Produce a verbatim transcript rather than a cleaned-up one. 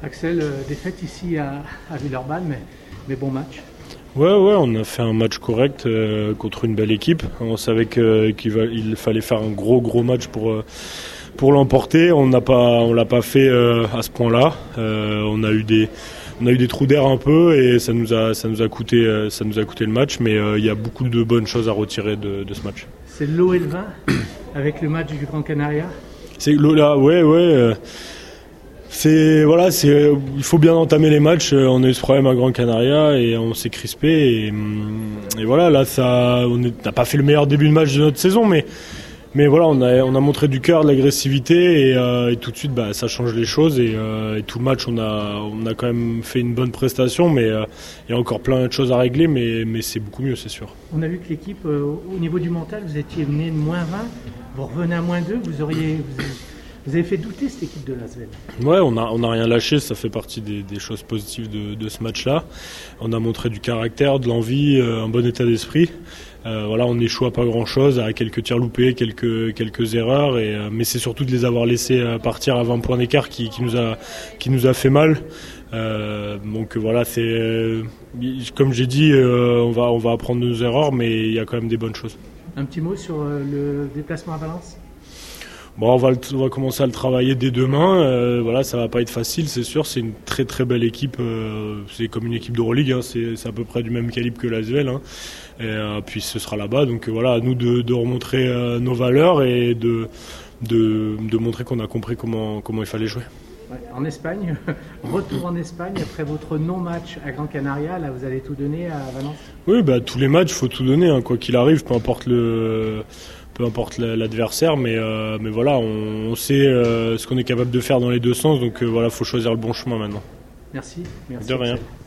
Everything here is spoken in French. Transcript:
Axel, euh, défaite ici à, à Villeurbanne, mais, mais bon match. Ouais, ouais, on a fait un match correct euh, contre une belle équipe. On savait que, qu'il va, il fallait faire un gros, gros match pour, euh, pour l'emporter. On n'a pas, on l'a pas fait euh, à ce point-là. Euh, on a eu des, on a eu des trous d'air un peu et ça nous a, ça nous a coûté, euh, ça nous a coûté le match. Mais euh, il y a beaucoup de bonnes choses à retirer de, de ce match. C'est l'eau et le vin avec le match du Gran Canaria. C'est l'eau là, ouais, ouais. Euh, C'est voilà, c'est il faut bien entamer les matchs. On a eu ce problème à Gran Canaria et on s'est crispé et, et voilà là ça, on n'a pas fait le meilleur début de match de notre saison, mais mais voilà on a on a montré du cœur, de l'agressivité et, euh, et tout de suite bah ça change les choses et, euh, et tout le match on a on a quand même fait une bonne prestation, mais euh, il y a encore plein de choses à régler, mais mais c'est beaucoup mieux, c'est sûr. On a vu que l'équipe euh, au niveau du mental, vous étiez mené de moins vingt, vous revenez à moins deux, vous auriez vous, Vous avez fait douter cette équipe de l'Asvel. Ouais, on a, on a rien lâché, ça fait partie des, des choses positives de, de ce match-là. On a montré du caractère, de l'envie, euh, un bon état d'esprit. Euh, voilà, on n'échoue à pas grand-chose, à quelques tirs loupés, quelques, quelques erreurs, et, euh, mais c'est surtout de les avoir laissés euh, partir à vingt points d'écart qui, qui, nous a, qui nous a fait mal. Euh, donc voilà, c'est euh, comme j'ai dit, euh, on va, on va apprendre nos erreurs, mais il y a quand même des bonnes choses. Un petit mot sur euh, le déplacement à Valence ? Bon, on va, le, on va commencer à le travailler dès demain. Euh, voilà, ça va pas être facile, c'est sûr. C'est une très très belle équipe. Euh, c'est comme une équipe d'Euroleague. Hein, c'est, c'est à peu près du même calibre que l'Asvel. Hein. Et euh, puis ce sera là-bas. Donc euh, voilà, à nous de, de remontrer euh, nos valeurs et de, de, de montrer qu'on a compris comment, comment il fallait jouer. Ouais, en Espagne, retour en Espagne après votre non-match à Gran Canaria. Là, vous allez tout donner à Valence ? Oui, bah tous les matchs, faut tout donner, hein, quoi qu'il arrive, peu importe le. peu importe l'adversaire, mais, euh, mais voilà, on, on sait euh, ce qu'on est capable de faire dans les deux sens, donc euh, voilà, faut choisir le bon chemin maintenant. Merci. Merci de rien. Axel.